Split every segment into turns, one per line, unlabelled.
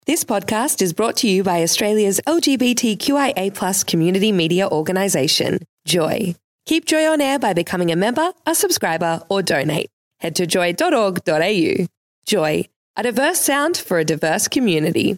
This podcast is brought to you by Australia's LGBTQIA+ community media organisation, Joy. Keep Joy on air by becoming a member, a subscriber, or donate. Head to joy.org.au. Joy, a diverse sound for a diverse community.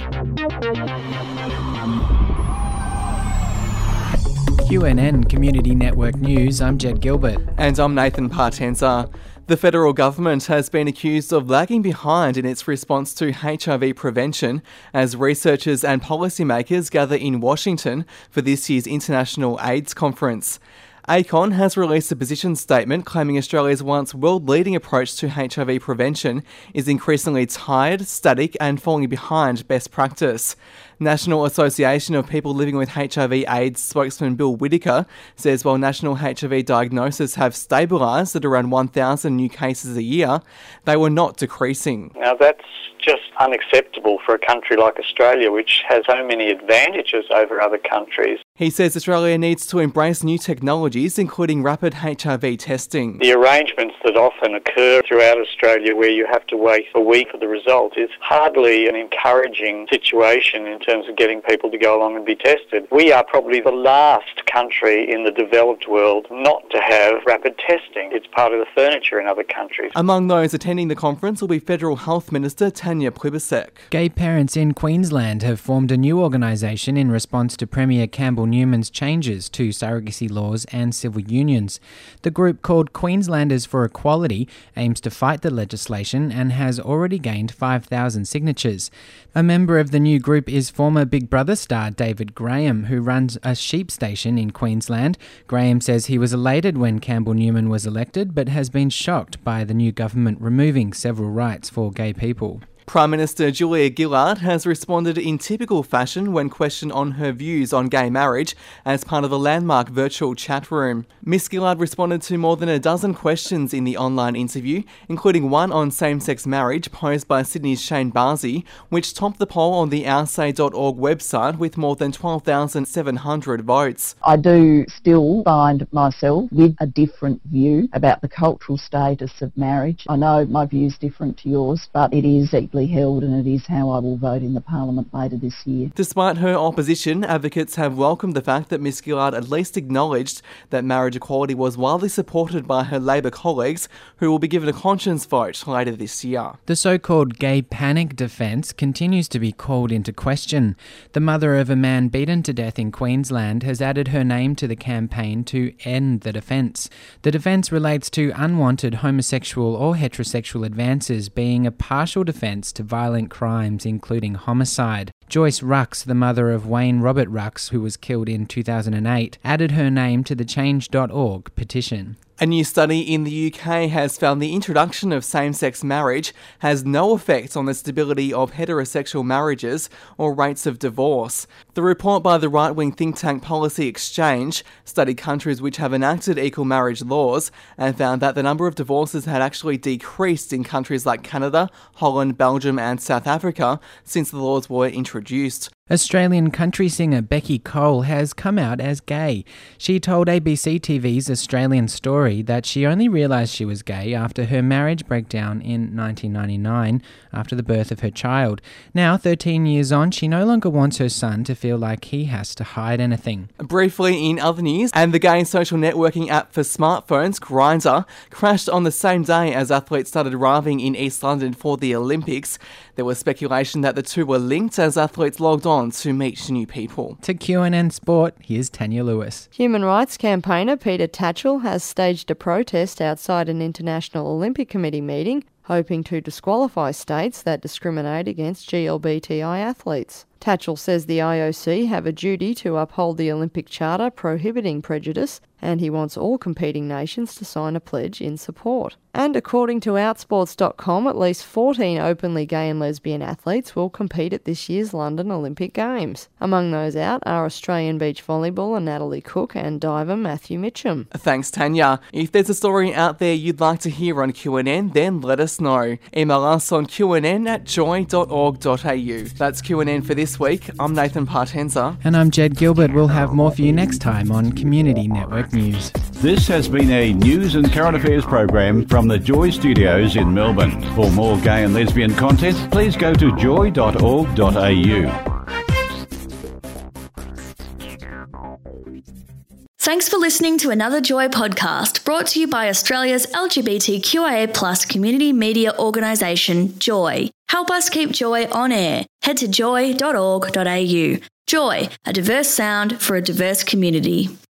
QNN Community Network News, I'm Jed Gilbert.
And I'm Nathan Partenza. The federal government has been accused of lagging behind in its response to HIV prevention as researchers and policymakers gather in Washington for this year's International AIDS Conference. ACON has released a position statement claiming Australia's once world-leading approach to HIV prevention is increasingly tired, static and falling behind best practice. National Association of People Living with HIV/AIDS spokesman Bill Whittaker says while national HIV diagnoses have stabilised at around 1,000 new cases a year, they were not decreasing.
Now that's just unacceptable for a country like Australia, which has so many advantages over other countries.
He says Australia needs to embrace new technologies, including rapid HIV testing.
The arrangements that often occur throughout Australia where you have to wait a week for the result is hardly an encouraging situation in terms of getting people to go along and be tested. We are probably the last country in the developed world not to have rapid testing. It's part of the furniture in other countries.
Among those attending the conference will be Federal Health Minister Tanya Plibersek.
Gay parents in Queensland have formed a new organisation in response to Premier Campbell Newman's changes to surrogacy laws and civil unions. The group, called Queenslanders for Equality, aims to fight the legislation and has already gained 5,000 signatures. A member of the new group is former Big Brother star David Graham, who runs a sheep station in Queensland. Graham says he was elated when Campbell Newman was elected, but has been shocked by the new government removing several rights for gay people.
Prime Minister Julia Gillard has responded in typical fashion when questioned on her views on gay marriage as part of a landmark virtual chat room. Miss Gillard responded to more than a dozen questions in the online interview, including one on same-sex marriage posed by Sydney's Shane Barsey, which topped the poll on the oursay.org website with more than 12,700 votes.
I do still find myself with a different view about the cultural status of marriage. I know my view is different to yours, but it is deeply held and it is how I will vote in the Parliament later this year.
Despite her opposition, advocates have welcomed the fact that Miss Gillard at least acknowledged that marriage equality was widely supported by her Labor colleagues, who will be given a conscience vote later this year.
The so-called gay panic defence continues to be called into question. The mother of a man beaten to death in Queensland has added her name to the campaign to end the defence. The defence relates to unwanted homosexual or heterosexual advances being a partial defence to violent crimes, including homicide. Joyce Rux, the mother of Wayne Robert Rux, who was killed in 2008, added her name to the Change.org petition.
A new study in the UK has found the introduction of same-sex marriage has no effect on the stability of heterosexual marriages or rates of divorce. The report by the right-wing think tank Policy Exchange studied countries which have enacted equal marriage laws and found that the number of divorces had actually decreased in countries like Canada, Holland, Belgium and South Africa since the laws were introduced.
Australian country singer Becky Cole has come out as gay. She told ABC TV's Australian Story that she only realised she was gay after her marriage breakdown in 1999 after the birth of her child. Now, 13 years on, she no longer wants her son to feel like he has to hide anything.
Briefly in other news, and the gay social networking app for smartphones, Grindr, crashed on the same day as athletes started arriving in East London for the Olympics. There was speculation that the two were linked as athletes logged on to meet new people.
To QNN Sport, here's Tanya Lewis.
Human rights campaigner Peter Tatchell has staged a protest outside an International Olympic Committee meeting, hoping to disqualify states that discriminate against GLBTI athletes. Tatchell says the IOC have a duty to uphold the Olympic Charter prohibiting prejudice, and he wants all competing nations to sign a pledge in support. And according to Outsports.com, at least 14 openly gay and lesbian athletes will compete at this year's London Olympic Games. Among those out are Australian beach volleyballer Natalie Cook and diver Matthew Mitchum.
Thanks, Tanya. If there's a story out there you'd like to hear on QNN, then let us know. Email us on qnn@joy.org.au. That's QNN for this week. I'm Nathan Partenza.
And I'm Jed Gilbert. We'll have more for you next time on Community Network news.
This has been a news and current affairs program from the Joy Studios in Melbourne. For more gay and lesbian content, please go to joy.org.au.
Thanks for listening to another Joy podcast brought to you by Australia's LGBTQIA+ community media organisation, Joy. Help us keep Joy on air. Head to joy.org.au. Joy, a diverse sound for a diverse community.